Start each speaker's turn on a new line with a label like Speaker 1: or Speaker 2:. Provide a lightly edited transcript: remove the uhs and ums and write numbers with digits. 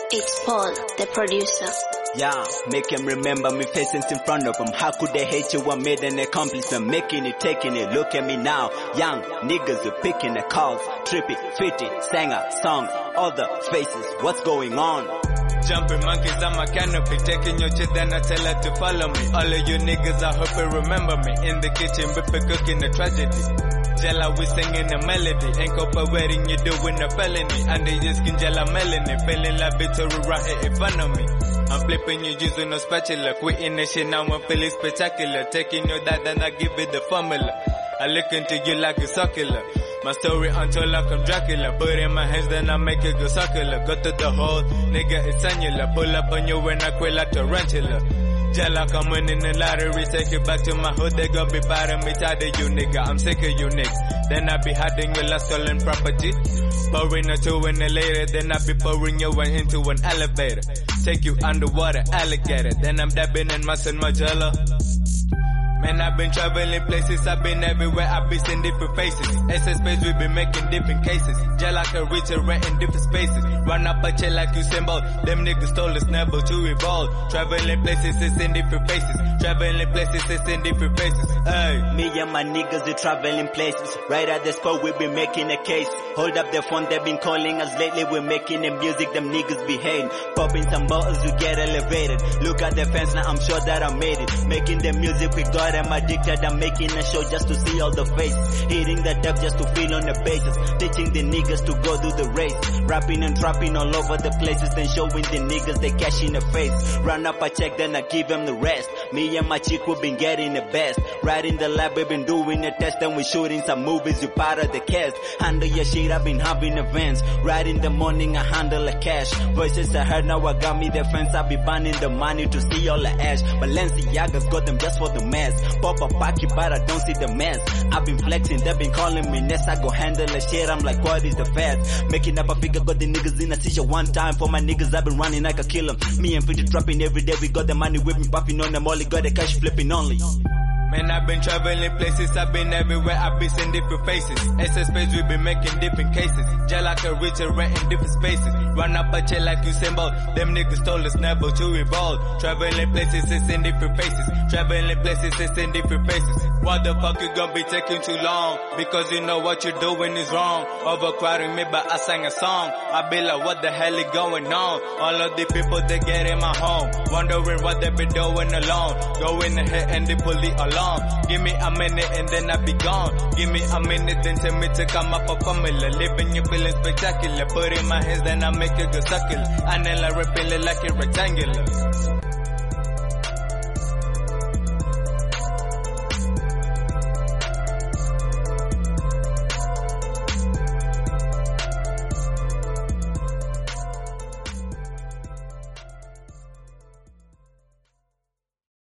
Speaker 1: It's Paul, the producer.
Speaker 2: Yeah, make him remember me facing in front of him. How could they hate you? I made an accomplishment, making it, taking it. Look at me now, young niggas are picking the calls. Trippy, fitty, singer, song, other faces. What's going on?
Speaker 3: Jumping monkeys on my canopy, taking your shit, then I tell her to follow me. All of you niggas, I hope you remember me. In the kitchen, whipping, cooking a tragedy. Jella, we singing a melody. Ain't cooperating, you doing a felony. Under your skin, Jella melanin. Feeling like bitter right here in front of me. I'm flipping you using a spatula. Quitting the shit now, I'm feeling spectacular. Taking your dad, then I give it the formula. I look into you like a succulent. My story untold like I'm Dracula. Put in my hands, then I make it go succulent. Go to the hole, nigga, it's annular. Pull up on you when I quit like tarantula. Jella, I'm winning the lottery, take it back to my hood, they gon' be proud of me, tired of you nigga, I'm sick of you niggas. Then I be hiding your last stolen property, pouring a two in the later, then I be pouring your one into an elevator. Take you underwater, alligator, then I'm dabbing in my son Magella. Man, I've been traveling places, I've been everywhere, I've been seeing different faces. SS space, we been making different cases. Jella can reach a rent in different spaces. Run up a chill like Usain Bolt. Them niggas stole us never to evolve. Traveling places, it's in different faces. Traveling places, it's in different faces. Ay.
Speaker 2: Me and my niggas, they traveling places. Right at the spot, we been making a case. Hold up the phone, they been calling us lately. We're making the music, them niggas be hating. Popping some bottles, we get elevated. Look at the fence, now I'm sure that I made it. Making the music, we got I'm addicted, I'm making a show just to see all the faces. Hitting the depth just to feel on the bases. Teaching the niggas to go do the race. Rapping and trapping all over the places. Then showing the niggas they cash in the face. Run up a check, then I give them the rest. Me and my chick, we been getting the best. Right in the lab, we been doing a test. And we shooting some movies, you part of the cast. Handle your shit, I've been having events. Right in the morning, I handle the cash. Voices I heard, now I got me the fence. I be burning the money to see all the ash. Balenciagas got them just for the mess. Pop a pocket, but I don't see the mess. I've been flexing, they've been calling me Ness. I go handle the shit, I'm like, what is the fast? Making up a figure, got the niggas in a seizure one time. For my niggas, I've been running like a killer. Me and Fitty trapping every day, we got the money, we been puffing on them all, got the cash flipping only.
Speaker 3: Man, I've been traveling places, I've been everywhere, I've been seeing different faces. SS space, we been making different cases. Jella can reach a rent in different spaces. Run up a chill like Usain Bolt. Them niggas told us never to evolve. Traveling places, it's in different faces. Traveling places, it's in different faces. What the fuck you gonna be taking too long? Because you know what you're doing is wrong. Overcrowding me, but I sang a song. I be like, what the hell is going on? All of the people that get in my home, wondering what they been doing alone. Going ahead and they pull it along. Give me a minute and then I be gone. Give me a minute then tell me to come up a formula. Living you feeling spectacular. Put in my hands then I make it go succulent. I nail a repeal it like a rectangular.